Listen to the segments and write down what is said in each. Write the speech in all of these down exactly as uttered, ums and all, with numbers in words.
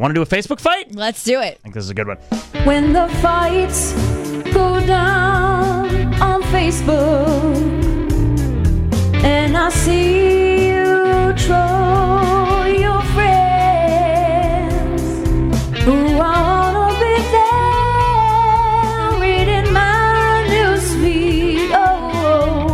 Want to do a Facebook fight? Let's do it. I think this is a good one. When the fights go down on Facebook and I see you troll your friends who I wanna be there reading my newsfeed. Oh,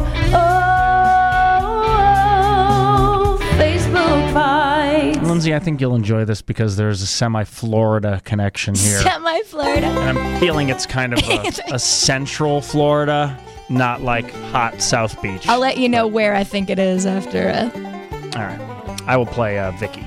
oh, oh, Facebook fights. Lindsay, I think you'll enjoy this because there's a semi-Florida connection here. Semi-Florida. And I'm feeling it's kind of a, a central Florida, not like hot South Beach. I'll let you know where I think it is after. Uh... All right. I will play uh, Vicky.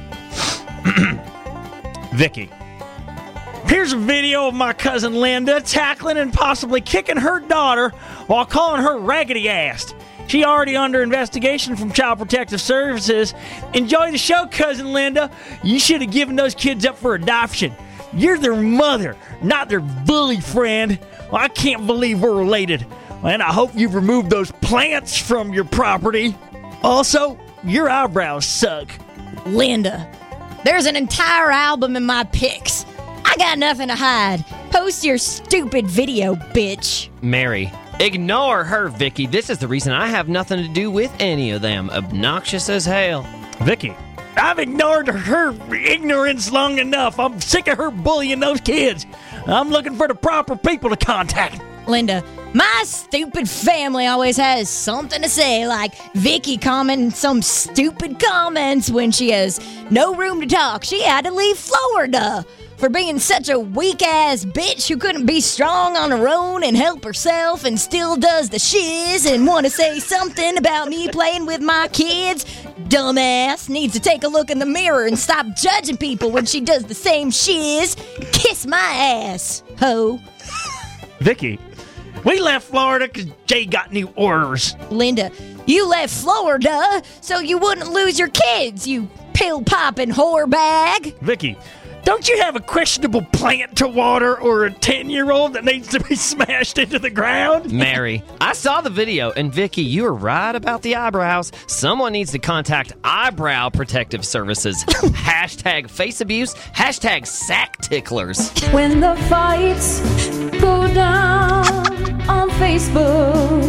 Vicky. Here's a video of my cousin Linda tackling and possibly kicking her daughter while calling her raggedy-assed. She already under investigation from Child Protective Services. Enjoy the show, cousin Linda. You should have given those kids up for adoption. You're their mother, not their bully friend. Well, I can't believe we're related. And I hope you've removed those plants from your property. Also, your eyebrows suck. Linda, there's an entire album in my pics. I got nothing to hide. Post your stupid video, bitch. Mary, ignore her, Vicky. This is the reason I have nothing to do with any of them. Obnoxious as hell. Vicky, I've ignored her ignorance long enough. I'm sick of her bullying those kids. I'm looking for the proper people to contact. Linda, my stupid family always has something to say, like Vicky commenting some stupid comments when she has no room to talk. She had to leave Florida for being such a weak-ass bitch who couldn't be strong on her own and help herself and still does the shiz and want to say something about me playing with my kids. Dumbass needs to take a look in the mirror and stop judging people when she does the same shiz. Kiss my ass, ho. Vicky, we left Florida because Jay got new orders. Linda, you left Florida so you wouldn't lose your kids, you pill-popping whore bag. Vicky, don't you have a questionable plant to water or a ten-year-old that needs to be smashed into the ground? Mary, I saw the video, and Vicky, you were right about the eyebrows. Someone needs to contact Eyebrow Protective Services. Hashtag face abuse. Hashtag sack ticklers. When the fights go down on Facebook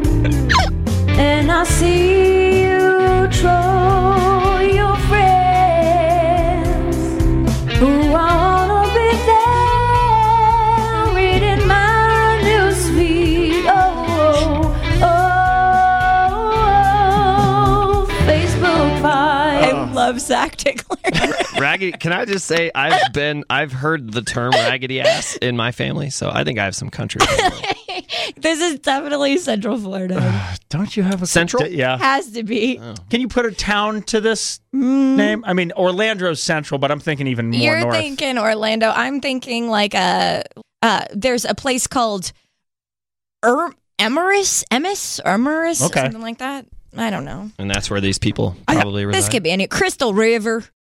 and I see you troll your friends who I wanna be there reading my newsfeed. Oh, oh, oh, Facebook fight. I love sack ticklers. Raggedy, can I just say I've been I've heard the term raggedy ass in my family, so I think I have some country. This is definitely Central Florida. Don't you have a Central? D- yeah. Has to be. Oh. Can you put a town to this name? I mean, Orlando's central, but I'm thinking even more You're north. thinking Orlando. I'm thinking like a. Uh, there's a place called er- Emerus, Emis, Emerus, Okay. something like that. I don't know. And that's where these people probably reside. This could be any Crystal River.